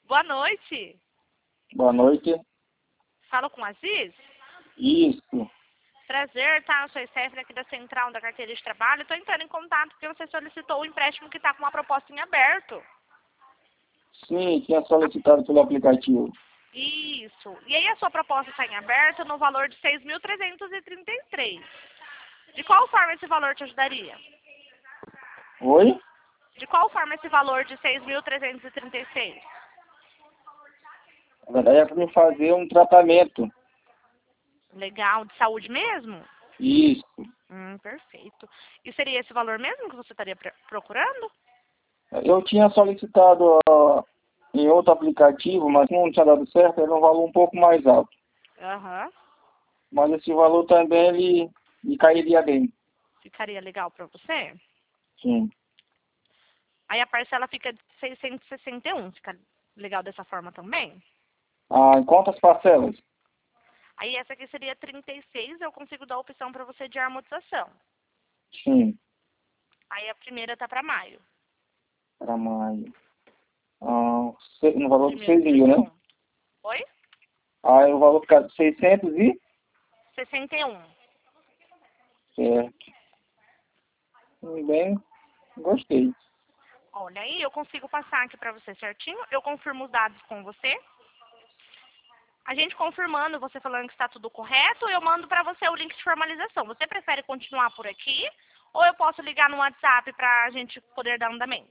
Boa noite. Boa noite. Falo com o Aziz? Isso. Prazer, tá? Eu sou a Stephanie aqui da Central da Carteira de Trabalho. Estou entrando em contato porque você solicitou o empréstimo que está com uma proposta em aberto. Sim, tinha solicitado pelo aplicativo. Isso. E aí a sua proposta está em aberto no valor de 6.333. De qual forma esse valor te ajudaria? Oi? De qual forma esse valor de 6.336? Na verdade é para me fazer um tratamento. Legal. De saúde mesmo? Isso. Perfeito. E seria esse valor mesmo que você estaria procurando? Eu tinha solicitado em outro aplicativo, mas não tinha dado certo, era um valor um pouco mais alto. Aham. Mas esse valor também ele cairia bem. Ficaria legal para você? Sim. Aí a parcela fica de 661. Fica legal dessa forma também? Em quantas parcelas? Aí essa aqui seria 36. Eu consigo dar a opção para você de amortização. Sim. Aí a primeira tá para maio. Para maio. No valor de Primeiro 6 mil, né? desconto. Oi? Aí o valor fica de 600 e... 61. Certo. Muito bem. Gostei. Olha aí, eu consigo passar aqui para você certinho. Eu confirmo os dados com você. A gente confirmando, você falando que está tudo correto, eu mando para você o link de formalização. Você prefere continuar por aqui ou eu posso ligar no WhatsApp para a gente poder dar andamento?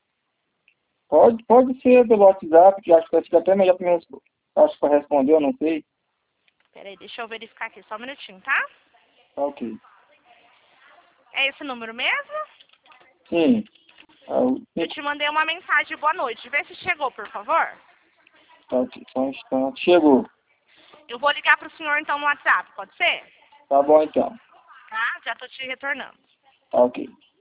Pode ser pelo WhatsApp, que acho que fica até melhor para acho para responder, eu não sei. Peraí, deixa eu verificar aqui só um minutinho, tá? Tá ok. É esse número mesmo? Sim. Eu te mandei uma mensagem de boa noite. Vê se chegou, por favor. Tá ok. Só um instante. Chegou. Eu vou ligar pro senhor então no WhatsApp, pode ser? Tá bom então. Tá? Já tô te retornando. Tá ok.